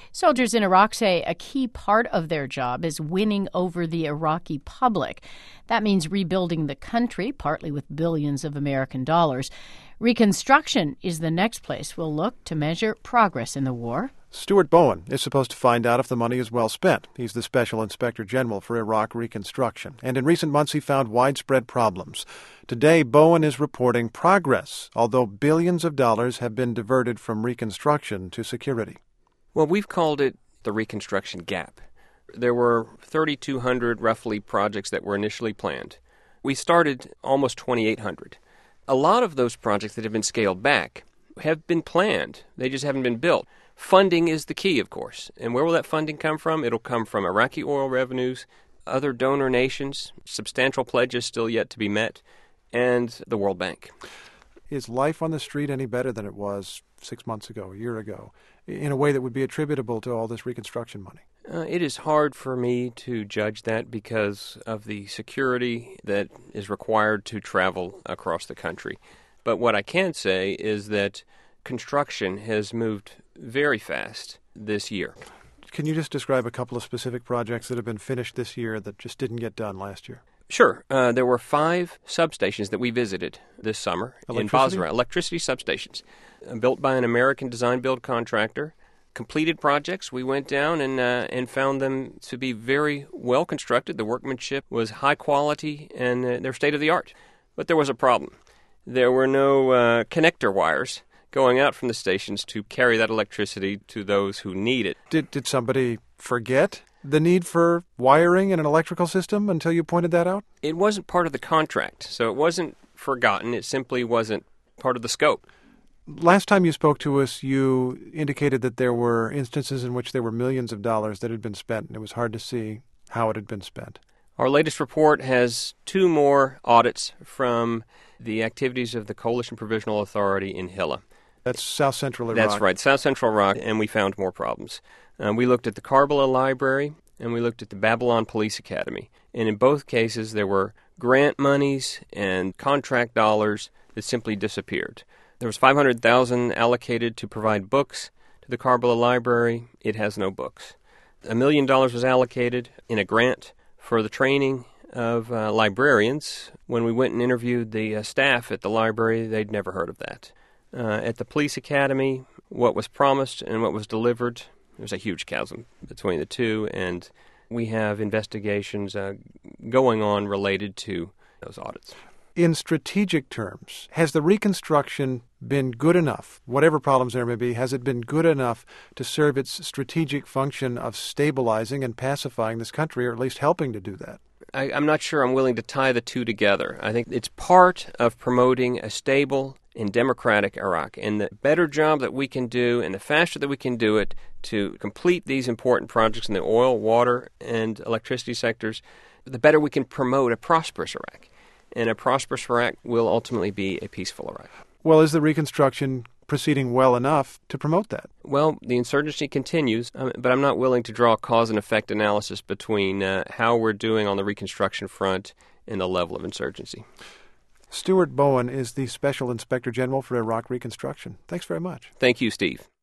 Soldiers in Iraq say a key part of their job is winning over the Iraqi public. That means rebuilding the country, partly with billions of American dollars. Reconstruction is the next place we'll look to measure progress in the war. Stuart Bowen is supposed to find out if the money is well spent. He's the Special Inspector General for Iraq Reconstruction. And in recent months, he found widespread problems. Today, Bowen is reporting progress, although billions of dollars have been diverted from reconstruction to security. Well, we've called it the reconstruction gap. There were 3,200 roughly projects that were initially planned. We started almost 2,800. A lot of those projects that have been scaled back have been planned. They just haven't been built. Funding is the key, of course. And where will that funding come from? It'll come from Iraqi oil revenues, other donor nations, substantial pledges still yet to be met, and the World Bank. Is life on the street any better than it was 6 months ago, a year ago, in a way that would be attributable to all this reconstruction money? It is hard for me to judge that because of the security that is required to travel across the country. But what I can say is that construction has moved very fast this year. Can you just describe a couple of specific projects that have been finished this year that just didn't get done last year? Sure. There were 5 substations that we visited this summer in Basra. Electricity substations built by an American design-build contractor. Completed projects. We went down and found them to be very well constructed. The workmanship was high quality and they're state-of-the-art. But there was a problem. There were no connector wires going out from the stations to carry that electricity to those who need it. Did somebody forget the need for wiring in an electrical system until you pointed that out? It wasn't part of the contract, so it wasn't forgotten. It simply wasn't part of the scope. Last time you spoke to us, you indicated that there were instances in which there were millions of dollars that had been spent, and it was hard to see how it had been spent. Our latest report has 2 more audits from the activities of the Coalition Provisional Authority in Hilla. That's South Central Iraq. That's right, South Central Iraq, and we found more problems. We looked at the Karbala Library, and we looked at the Babylon Police Academy. And in both cases, there were grant monies and contract dollars that simply disappeared. There was $500,000 allocated to provide books to the Karbala Library. It has no books. $1 million was allocated in a grant for the training of librarians. When we went and interviewed the staff at the library, they'd never heard of that. At the police academy, what was promised and what was delivered, there's a huge chasm between the two, and we have investigations going on related to those audits. In strategic terms, has the reconstruction been good enough, whatever problems there may be, has it been good enough to serve its strategic function of stabilizing and pacifying this country, or at least helping to do that? I'm not sure I'm willing to tie the two together. I think it's part of promoting a stable and democratic Iraq. And the better job that we can do and the faster that we can do it to complete these important projects in the oil, water, and electricity sectors, the better we can promote a prosperous Iraq. And a prosperous Iraq will ultimately be a peaceful Iraq. Well, is the reconstruction proceeding well enough to promote that? Well, the insurgency continues, but I'm not willing to draw a cause and effect analysis between how we're doing on the reconstruction front and the level of insurgency. Stuart Bowen is the Special Inspector General for Iraq Reconstruction. Thanks very much. Thank you, Steve.